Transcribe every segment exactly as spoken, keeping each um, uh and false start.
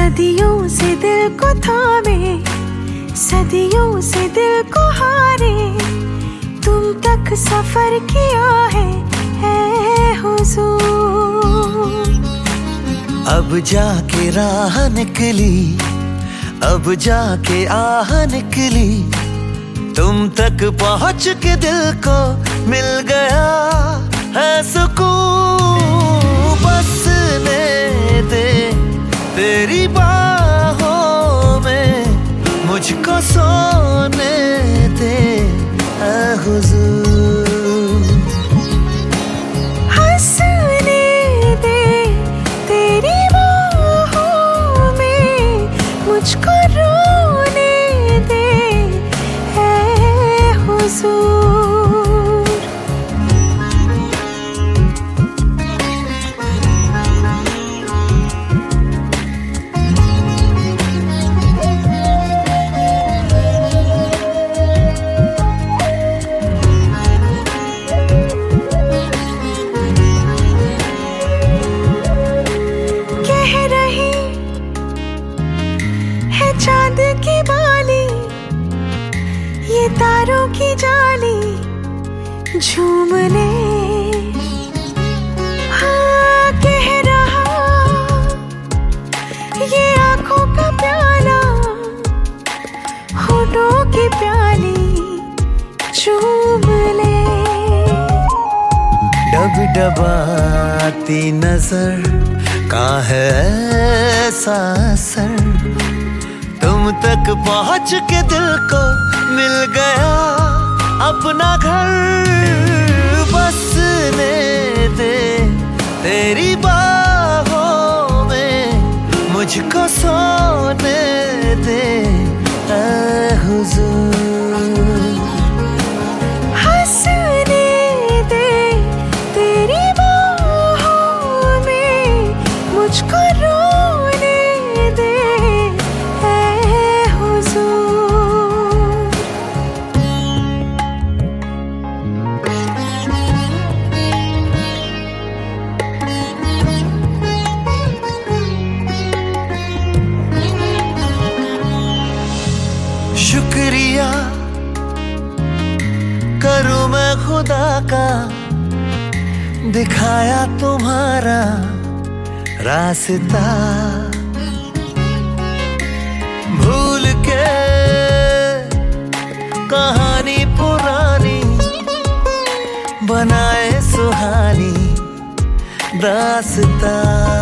सदियों से दिल को थामे, सदियों से दिल को हारे, तुम तक सफर किया है ऐ हुजूर। अब जाके राह निकली, अब जाके आह निकली, तुम तक पहुंच के दिल को मिल गया है सुकून। बसने दे तेरी बाहों में, मुझको सोने दे ऐ हुजूर। हंसने दे तेरी बाहों में, मुझको रोने दे ऐ हुजूर। चांद की बाली, ये तारों की जाली झूम ले। हाँ कह रहा ये आंखों का प्याला, होठों की प्याली झूम ले। डब डबाती नजर का है ऐसा असर, तुम तक पहुंच के दिल को मिल गया अपना घर। बसने दे तेरी बाहों में, मुझको सोने दे ऐ हुजूर। हंसने दे तेरी बाहों में, मुझको रोने दे शुक्रिया करूं मैं खुदा का, दिखाया तुम्हारा रास्ता। भूल के कहानी पुरानी, बनाए सुहानी रास्ता।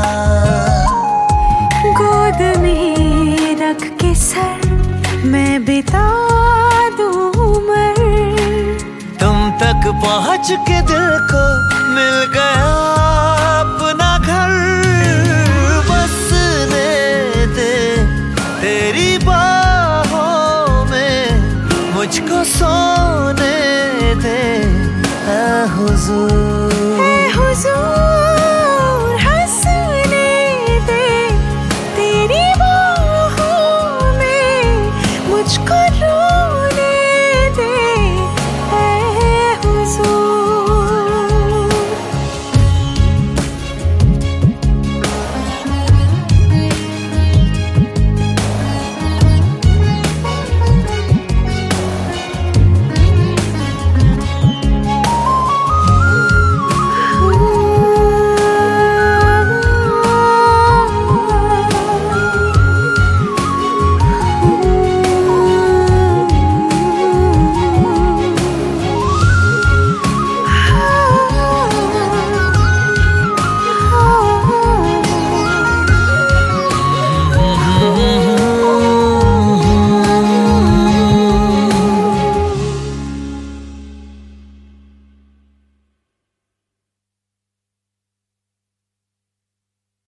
गोद में रख के सर मैं बिता दूं उम्र, तुम तक पहुंच के दिल को मिल गया अपना घर। बसने दे तेरी बाहों में, मुझको सोने दे ऐ हुजूर।